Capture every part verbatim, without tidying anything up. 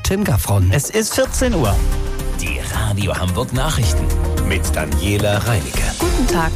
Tim Gaffron. Es ist vierzehn Uhr. Die Radio Hamburg Nachrichten mit Daniela Reinecke. Guten Tag.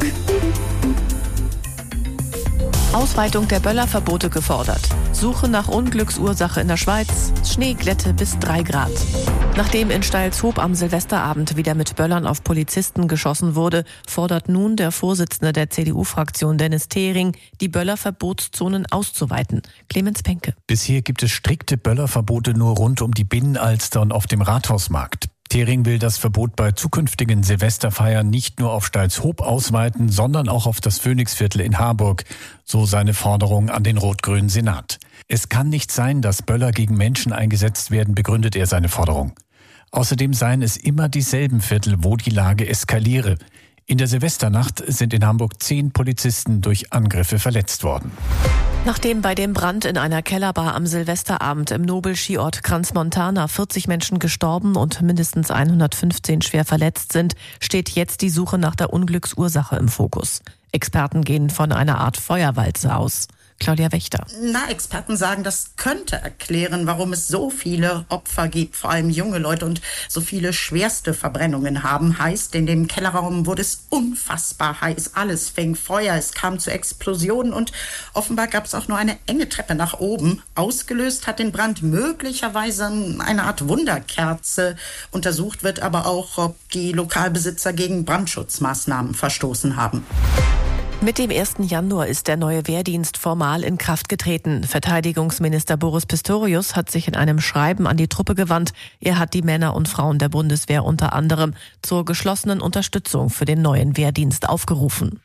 Ausweitung der Böllerverbote gefordert. Suche nach Unglücksursache in der Schweiz. Schneeglätte bis drei Grad. Nachdem in Steilshoop am Silvesterabend wieder mit Böllern auf Polizisten geschossen wurde, fordert nun der Vorsitzende der C D U-Fraktion Dennis Thering, die Böllerverbotszonen auszuweiten. Clemens Penke. Bisher gibt es strikte Böllerverbote nur rund um die Binnenalster und auf dem Rathausmarkt. Thering will das Verbot bei zukünftigen Silvesterfeiern nicht nur auf Steilshoop ausweiten, sondern auch auf das Phoenixviertel in Harburg, so seine Forderung an den rot-grünen Senat. Es kann nicht sein, dass Böller gegen Menschen eingesetzt werden, begründet er seine Forderung. Außerdem seien es immer dieselben Viertel, wo die Lage eskaliere. In der Silvesternacht sind in Hamburg zehn Polizisten durch Angriffe verletzt worden. Nachdem bei dem Brand in einer Kellerbar am Silvesterabend im Nobel-Skiort Crans-Montana vierzig Menschen gestorben und mindestens hundertfünfzehn schwer verletzt sind, steht jetzt die Suche nach der Unglücksursache im Fokus. Experten gehen von einer Art Feuerwalze aus. Claudia Wächter. Na, Experten sagen, das könnte erklären, warum es so viele Opfer gibt, vor allem junge Leute, und so viele schwerste Verbrennungen haben. Heißt, in dem Kellerraum wurde es unfassbar heiß. Alles fing Feuer, es kam zu Explosionen und offenbar gab es auch nur eine enge Treppe nach oben. Ausgelöst hat den Brand möglicherweise eine Art Wunderkerze. Untersucht wird aber auch, ob die Lokalbesitzer gegen Brandschutzmaßnahmen verstoßen haben. Mit dem ersten Januar ist der neue Wehrdienst formal in Kraft getreten. Verteidigungsminister Boris Pistorius hat sich in einem Schreiben an die Truppe gewandt. Er hat die Männer und Frauen der Bundeswehr unter anderem zur geschlossenen Unterstützung für den neuen Wehrdienst aufgerufen.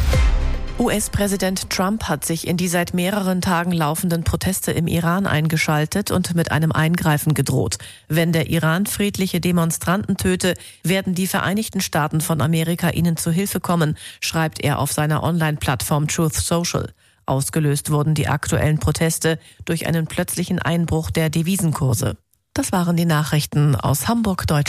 U S-Präsident Trump hat sich in die seit mehreren Tagen laufenden Proteste im Iran eingeschaltet und mit einem Eingreifen gedroht. Wenn der Iran friedliche Demonstranten töte, werden die Vereinigten Staaten von Amerika ihnen zu Hilfe kommen, schreibt er auf seiner Online-Plattform Truth Social. Ausgelöst wurden die aktuellen Proteste durch einen plötzlichen Einbruch der Devisenkurse. Das waren die Nachrichten aus Hamburg, Deutschland.